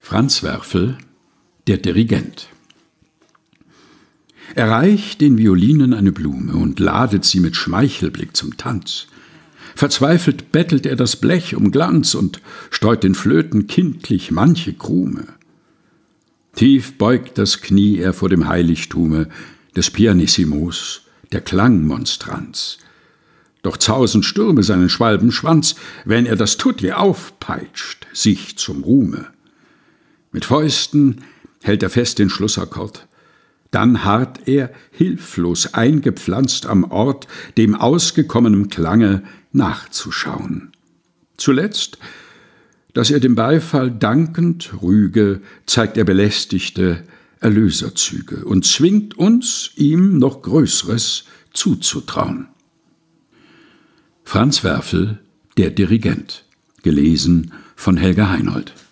Franz Werfel, der Dirigent. Er reicht den Violinen eine Blume und ladet sie mit Schmeichelblick zum Tanz. Verzweifelt bettelt er das Blech um Glanz und streut den Flöten kindlich manche Krume. Tief beugt das Knie er vor dem Heiligtume des Pianissimos, der Klangmonstranz. Doch zausen Stürme seinen Schwalbenschwanz, wenn er das Tutti aufpeitscht, sich zum Ruhme. Mit Fäusten hält er fest den Schlussakkord, dann harrt er, hilflos eingepflanzt am Ort, dem ausgekommenen Klange nachzuschauen. Zuletzt, dass er dem Beifall dankend rüge, zeigt er belästigte Erlöserzüge und zwingt uns, ihm noch Größeres zuzutrauen. Franz Werfel, der Dirigent, gelesen von Helga Heinold.